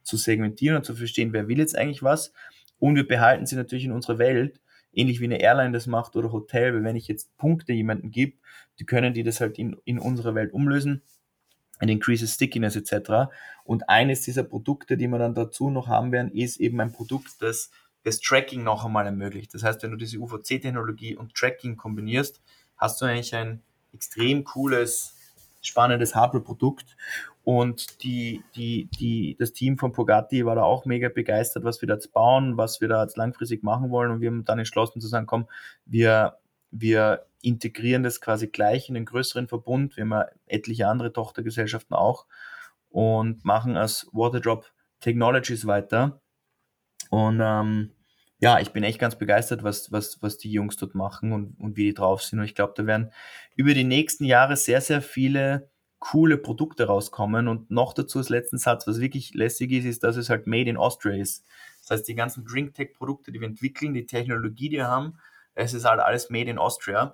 zu segmentieren und zu verstehen, wer will jetzt eigentlich was. Und wir behalten sie natürlich in unserer Welt, ähnlich wie eine Airline das macht oder Hotel, weil wenn ich jetzt Punkte jemandem gebe, die können die das halt in, in unserer Welt umlösen. It increases Stickiness et cetera. Und eines dieser Produkte, die wir dann dazu noch haben werden, ist eben ein Produkt, das das Tracking noch einmal ermöglicht. Das heißt, wenn du diese U V C-Technologie und Tracking kombinierst, hast du eigentlich ein extrem cooles, spannendes Hardware-Produkt. Und die, die, die, das Team von Pogatti war da auch mega begeistert, was wir da jetzt bauen, was wir da jetzt langfristig machen wollen. Und wir haben dann entschlossen zu sagen, komm, wir, wir integrieren das quasi gleich in den größeren Verbund. Wir haben ja etliche andere Tochtergesellschaften auch und machen als Waterdrop Technologies weiter. Und ähm, ja, ich bin echt ganz begeistert, was, was, was die Jungs dort machen und, und wie die drauf sind. Und ich glaube, da werden über die nächsten Jahre sehr, sehr viele coole Produkte rauskommen. Und noch dazu als letzten Satz, was wirklich lässig ist, ist, dass es halt made in Austria ist. Das heißt, die ganzen DrinkTech-Produkte, die wir entwickeln, die Technologie, die wir haben, es ist halt alles made in Austria.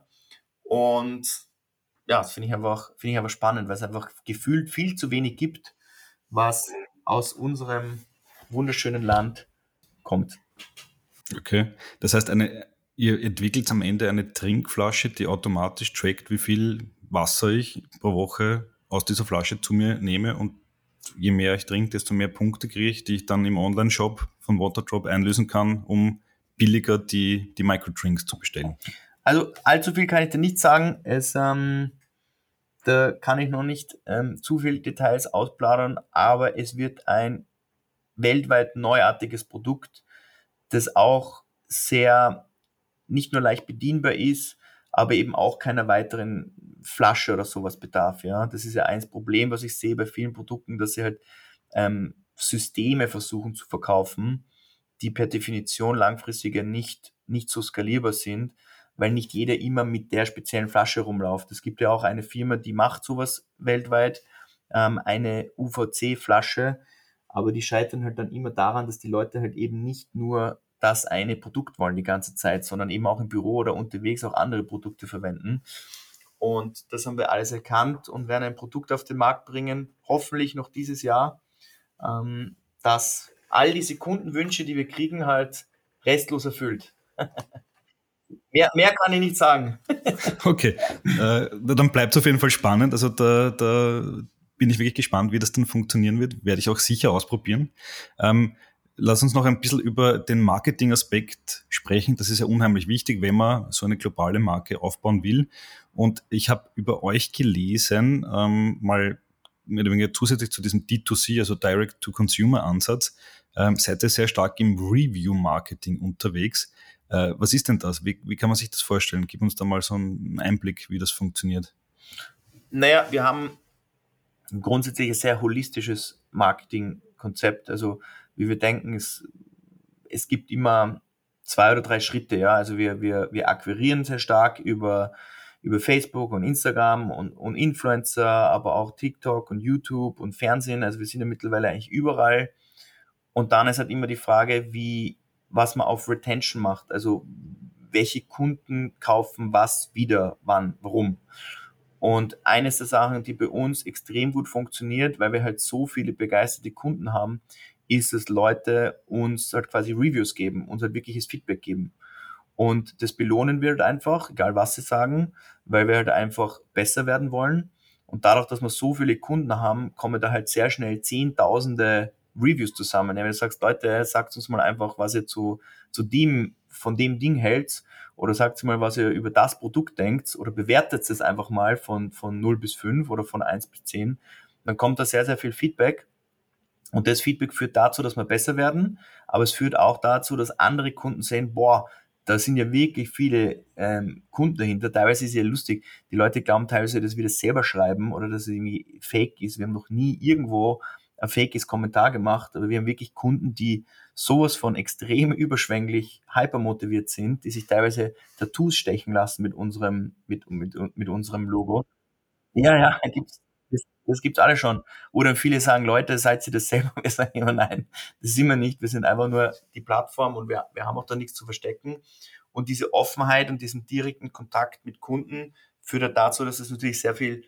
Und ja, das finde ich einfach, finde ich einfach spannend, weil es einfach gefühlt viel zu wenig gibt, was aus unserem wunderschönen Land kommt. Okay, das heißt, eine, ihr entwickelt am Ende eine Trinkflasche, die automatisch trackt, wie viel Wasser ich pro Woche aus dieser Flasche zu mir nehme, und je mehr ich trinke, desto mehr Punkte kriege ich, die ich dann im Online-Shop von Waterdrop einlösen kann, um billiger die, die Microdrinks zu bestellen. Also allzu viel kann ich dir nicht sagen. Es, ähm, da kann ich noch nicht ähm, zu viele Details ausplaudern, aber es wird ein weltweit neuartiges Produkt, das auch sehr nicht nur leicht bedienbar ist, aber eben auch keiner weiteren Flasche oder sowas bedarf. Ja, das ist ja eins Problem, was ich sehe bei vielen Produkten, dass sie halt ähm, Systeme versuchen zu verkaufen, die per Definition langfristiger nicht nicht so skalierbar sind, weil nicht jeder immer mit der speziellen Flasche rumläuft. Es gibt ja auch eine Firma, die macht sowas weltweit, ähm, eine U V C-Flasche, aber die scheitern halt dann immer daran, dass die Leute halt eben nicht nur das eine Produkt wollen die ganze Zeit, sondern eben auch im Büro oder unterwegs auch andere Produkte verwenden. Und das haben wir alles erkannt und werden ein Produkt auf den Markt bringen, hoffentlich noch dieses Jahr, ähm, das all diese Kundenwünsche, die wir kriegen, halt restlos erfüllt. mehr, mehr kann ich nicht sagen. Okay, äh, dann bleibt es auf jeden Fall spannend. Also da, da bin ich wirklich gespannt, wie das dann funktionieren wird. Werde ich auch sicher ausprobieren. Ähm, lass uns noch ein bisschen über den Marketing-Aspekt sprechen. Das ist ja unheimlich wichtig, wenn man so eine globale Marke aufbauen will. Und ich habe über euch gelesen, ähm, mal mehr oder weniger zusätzlich zu diesem D zwei C, also Direct-to-Consumer-Ansatz, ähm, seid ihr sehr stark im Review-Marketing unterwegs. Äh, was ist denn das? Wie, wie kann man sich das vorstellen? Gib uns da mal so einen Einblick, wie das funktioniert. Naja, wir haben grundsätzlich ein sehr holistisches Marketingkonzept. Also wie wir denken, es, es gibt immer zwei oder drei Schritte. Ja, also wir, wir, wir akquirieren sehr stark über, über Facebook und Instagram und, und Influencer, aber auch TikTok und YouTube und Fernsehen. Also wir sind ja mittlerweile eigentlich überall. Und dann ist halt immer die Frage, wie, was man auf Retention macht. Also welche Kunden kaufen was, wieder, wann, warum. Und eines der Sachen, die bei uns extrem gut funktioniert, weil wir halt so viele begeisterte Kunden haben, ist, dass Leute uns halt quasi Reviews geben, uns halt wirkliches Feedback geben. Und das belohnen wir halt einfach, egal was sie sagen, weil wir halt einfach besser werden wollen. Und dadurch, dass wir so viele Kunden haben, kommen da halt sehr schnell Zehntausende Reviews zusammen. Wenn du sagst, Leute, sagt uns mal einfach, was ihr zu, zu dem, von dem Ding hält, oder sagt mal, was ihr über das Produkt denkt, oder bewertet es einfach mal von, von null bis fünf oder von eins bis zehn. Dann kommt da sehr, sehr viel Feedback. Und das Feedback führt dazu, dass wir besser werden, aber es führt auch dazu, dass andere Kunden sehen, boah, da sind ja wirklich viele ähm, Kunden dahinter. Teilweise ist es ja lustig. Die Leute glauben teilweise, dass wir das selber schreiben oder dass es irgendwie fake ist. Wir haben noch nie irgendwo ein fakes Kommentar gemacht, aber wir haben wirklich Kunden, die sowas von extrem überschwänglich hypermotiviert sind, die sich teilweise Tattoos stechen lassen mit unserem, mit, mit, mit unserem Logo. Ja, ja, gibt's, das, das gibt's alle schon. Oder viele sagen, Leute, seid ihr das selber? Wir sagen immer, nein, das sind wir nicht. Wir sind einfach nur die Plattform und wir, wir haben auch da nichts zu verstecken. Und diese Offenheit und diesen direkten Kontakt mit Kunden führt dazu, dass es natürlich sehr viel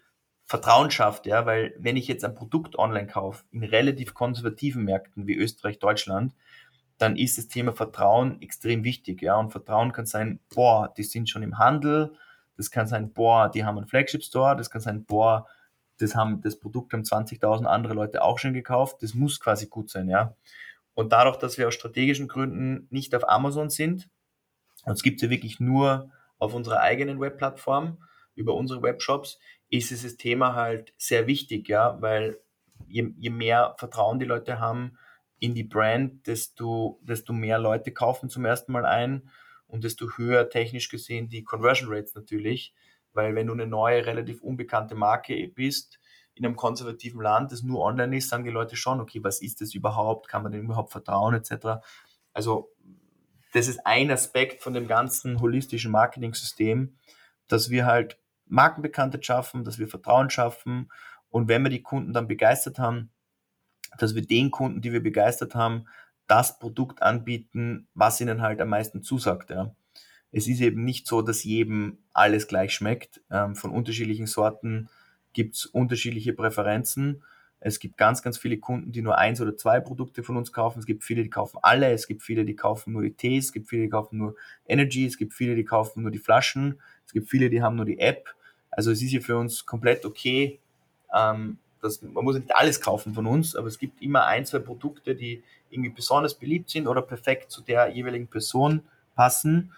Vertrauen schafft, ja, weil wenn ich jetzt ein Produkt online kaufe, in relativ konservativen Märkten wie Österreich, Deutschland, dann ist das Thema Vertrauen extrem wichtig, ja, und Vertrauen kann sein, boah, die sind schon im Handel, das kann sein, boah, die haben einen Flagship-Store, das kann sein, boah, das haben, das Produkt haben zwanzigtausend andere Leute auch schon gekauft, das muss quasi gut sein, ja. Und dadurch, dass wir aus strategischen Gründen nicht auf Amazon sind, und es gibt ja wirklich nur auf unserer eigenen Webplattform, über unsere Webshops, ist dieses Thema halt sehr wichtig, ja, weil je, je mehr Vertrauen die Leute haben in die Brand, desto, desto mehr Leute kaufen zum ersten Mal ein und desto höher technisch gesehen die Conversion Rates natürlich, weil wenn du eine neue, relativ unbekannte Marke bist, in einem konservativen Land, das nur online ist, sagen die Leute schon, okay, was ist das überhaupt, kann man dem überhaupt vertrauen, et cetera. Also das ist ein Aspekt von dem ganzen holistischen Marketing-System, dass wir halt Markenbekanntheit schaffen, dass wir Vertrauen schaffen und wenn wir die Kunden dann begeistert haben, dass wir den Kunden, die wir begeistert haben, das Produkt anbieten, was ihnen halt am meisten zusagt. Ja. Es ist eben nicht so, dass jedem alles gleich schmeckt. Ähm, von unterschiedlichen Sorten gibt es unterschiedliche Präferenzen. Es gibt ganz, ganz viele Kunden, die nur eins oder zwei Produkte von uns kaufen. Es gibt viele, die kaufen alle. Es gibt viele, die kaufen nur die Tees. Es gibt viele, die kaufen nur Energy. Es gibt viele, die kaufen nur die Flaschen. Es gibt viele, die haben nur die App. Also es ist hier für uns komplett okay. Ähm, das, man muss nicht alles kaufen von uns, aber es gibt immer ein, zwei Produkte, die irgendwie besonders beliebt sind oder perfekt zu der jeweiligen Person passen.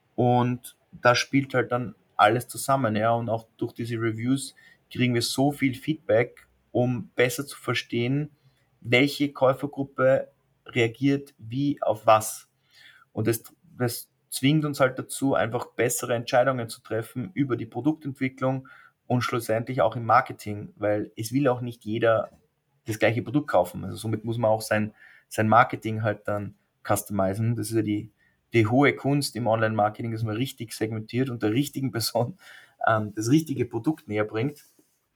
Und da spielt halt dann alles zusammen. Ja. Und auch durch diese Reviews kriegen wir so viel Feedback, um besser zu verstehen, welche Käufergruppe reagiert wie auf was. Und das, das zwingt uns halt dazu, einfach bessere Entscheidungen zu treffen über die Produktentwicklung und schlussendlich auch im Marketing, weil es will auch nicht jeder das gleiche Produkt kaufen. Also somit muss man auch sein, sein Marketing halt dann customizen. Das ist ja die, die hohe Kunst im Online-Marketing, dass man richtig segmentiert und der richtigen Person ähm, das richtige Produkt näher bringt.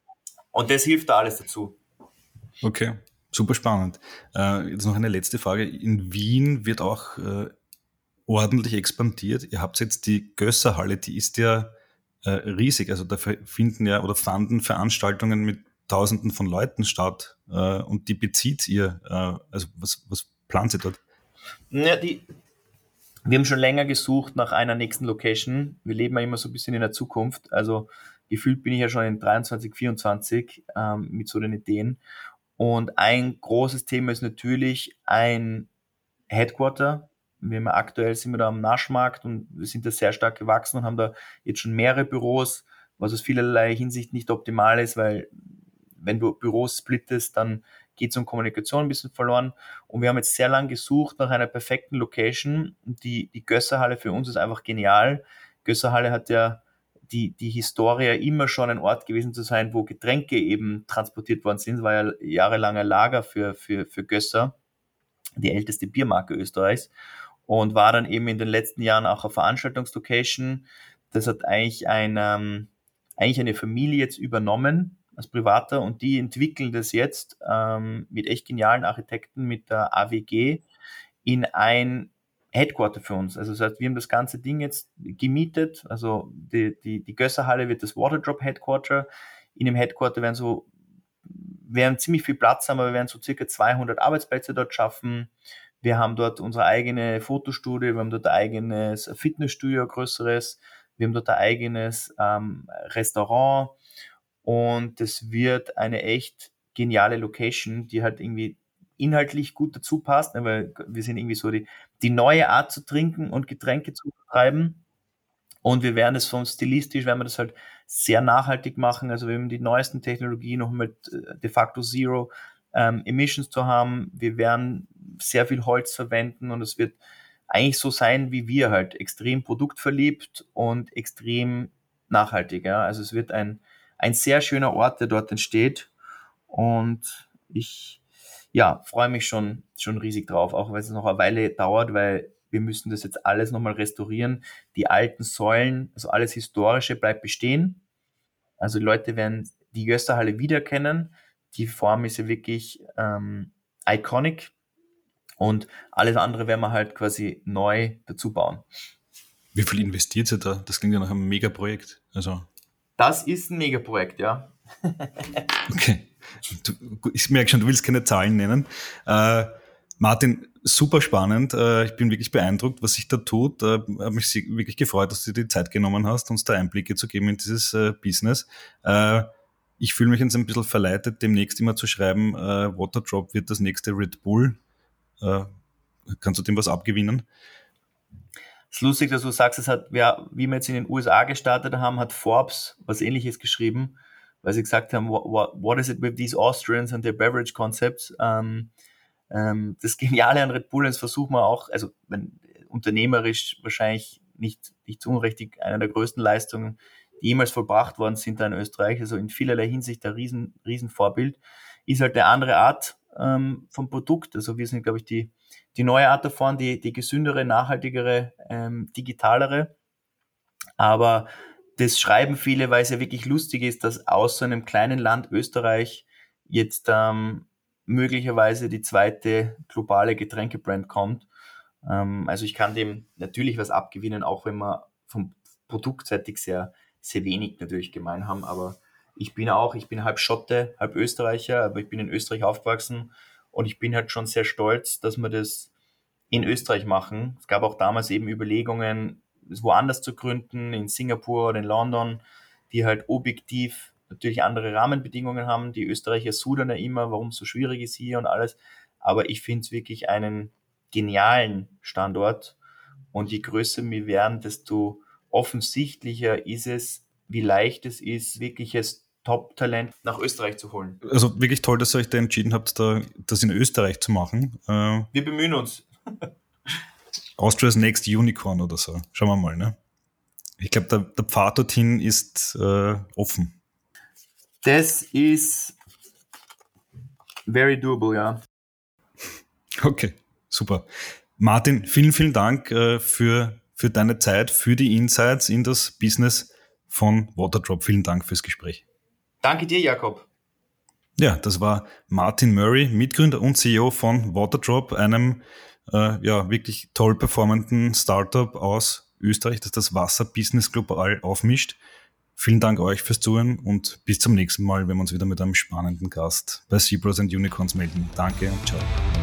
Und das hilft da alles dazu. Okay, super spannend. Äh, jetzt noch eine letzte Frage. In Wien wird auch äh, ordentlich expandiert. Ihr habt jetzt die Gösserhalle, die ist ja äh, riesig. Also da finden ja oder fanden Veranstaltungen mit Tausenden von Leuten statt äh, und die bezieht ihr. Äh, also was, was plant ihr dort? Ja, die, wir haben schon länger gesucht nach einer nächsten Location. Wir leben ja immer so ein bisschen in der Zukunft. Also gefühlt bin ich ja schon in dreiundzwanzig, vierundzwanzig ähm, mit so den Ideen. Und ein großes Thema ist natürlich ein Headquarter. Wir haben aktuell sind wir da am Naschmarkt und wir sind da sehr stark gewachsen und haben da jetzt schon mehrere Büros, was aus vielerlei Hinsicht nicht optimal ist, weil wenn du Büros splittest, dann geht es um Kommunikation ein bisschen verloren. Und wir haben jetzt sehr lange gesucht nach einer perfekten Location. Die, die Gösserhalle für uns ist einfach genial. Gösserhalle hat ja die, die Historie immer schon ein Ort gewesen zu sein, wo Getränke eben transportiert worden sind. Es war ja jahrelang ein Lager für, für, für Gösser, die älteste Biermarke Österreichs. Und war dann eben in den letzten Jahren auch eine Veranstaltungslocation. Das hat eigentlich, ein, ähm, eigentlich eine Familie jetzt übernommen als Privater und die entwickeln das jetzt ähm, mit echt genialen Architekten, mit der A W G in ein Headquarter für uns. Also das heißt, wir haben das ganze Ding jetzt gemietet, also die, die, die Gösserhalle wird das Waterdrop Headquarter. In dem Headquarter werden so, wir werden ziemlich viel Platz haben, aber wir werden so circa zweihundert Arbeitsplätze dort schaffen. Wir haben dort unsere eigene Fotostudio, wir haben dort ein eigenes Fitnessstudio, ein größeres, wir haben dort ein eigenes ähm, Restaurant und es wird eine echt geniale Location, die halt irgendwie inhaltlich gut dazu passt, ne, weil wir sind irgendwie so die, die neue Art zu trinken und Getränke zu betreiben und wir werden es von stilistisch, werden wir das halt sehr nachhaltig machen, also wir haben die neuesten Technologien noch mit de facto Zero ähm, Emissions zu haben, wir werden sehr viel Holz verwenden und es wird eigentlich so sein, wie wir halt, extrem produktverliebt und extrem nachhaltig, ja, also es wird ein, ein sehr schöner Ort, der dort entsteht und ich ja, freue mich schon, schon riesig drauf, auch weil es noch eine Weile dauert, weil wir müssen das jetzt alles nochmal restaurieren. Die alten Säulen, also alles Historische bleibt bestehen. Also die Leute werden die Gösserhalle wiedererkennen. Die Form ist ja wirklich ähm, iconic und alles andere werden wir halt quasi neu dazu bauen. Wie viel investiert ihr da? Das klingt ja nach einem Megaprojekt. Also Das ist ein Megaprojekt, ja. Okay. Du, ich merke schon, du willst keine Zahlen nennen. Äh, Martin, super spannend. Äh, ich bin wirklich beeindruckt, was sich da tut. Ich äh, habe mich wirklich gefreut, dass du dir die Zeit genommen hast, uns da Einblicke zu geben in dieses äh, Business. Äh, ich fühle mich jetzt ein bisschen verleitet, demnächst immer zu schreiben, äh, Waterdrop wird das nächste Red Bull. Äh, kannst du dem was abgewinnen? Es ist lustig, dass du sagst, es hat, ja, wie wir jetzt in den U S A gestartet haben, hat Forbes was Ähnliches geschrieben, weil sie gesagt haben, what, what, what is it with these Austrians and their beverage concepts? Ähm, ähm, das Geniale an Red Bull, das versuchen wir auch, also wenn, unternehmerisch wahrscheinlich nicht, nicht zu unrechtig, eine der größten Leistungen, die jemals vollbracht worden sind da in Österreich, also in vielerlei Hinsicht ein riesen, riesen Vorbild, ist halt eine andere Art ähm, vom Produkt. Also wir sind, glaube ich, die Die neue Art davon, die, die gesündere, nachhaltigere, ähm, digitalere. Aber das schreiben viele, weil es ja wirklich lustig ist, dass aus so einem kleinen Land Österreich jetzt ähm, möglicherweise die zweite globale Getränkebrand kommt. Ähm, also ich kann dem natürlich was abgewinnen, auch wenn wir vom produktseitig sehr, sehr wenig natürlich gemein haben. Aber ich bin auch, ich bin halb Schotte, halb Österreicher, aber ich bin in Österreich aufgewachsen. Und ich bin halt schon sehr stolz, dass wir das in Österreich machen. Es gab auch damals eben Überlegungen, es woanders zu gründen, in Singapur oder in London, die halt objektiv natürlich andere Rahmenbedingungen haben. Die Österreicher sudern ja immer, warum es so schwierig ist hier und alles. Aber ich finde es wirklich einen genialen Standort. Und je größer wir werden, desto offensichtlicher ist es, wie leicht es ist, wirkliches Top-Talent nach Österreich zu holen. Also wirklich toll, dass ihr euch da entschieden habt, da, das in Österreich zu machen. Äh, wir bemühen uns. Austria's Next Unicorn oder so. Schauen wir mal, ne? Ich glaube, der, der Pfad dorthin ist äh, offen. Das ist very doable, ja. Okay, super. Martin, vielen, vielen Dank äh, für, für deine Zeit, für die Insights in das Business von Waterdrop. Vielen Dank fürs Gespräch. Danke dir, Jakob. Ja, das war Martin Murray, Mitgründer und C E O von Waterdrop, einem äh, ja wirklich toll performenden Startup aus Österreich, das das Wasserbusiness global aufmischt. Vielen Dank euch fürs Zuhören und bis zum nächsten Mal, wenn wir uns wieder mit einem spannenden Gast bei Zebras and Unicorns melden. Danke und ciao.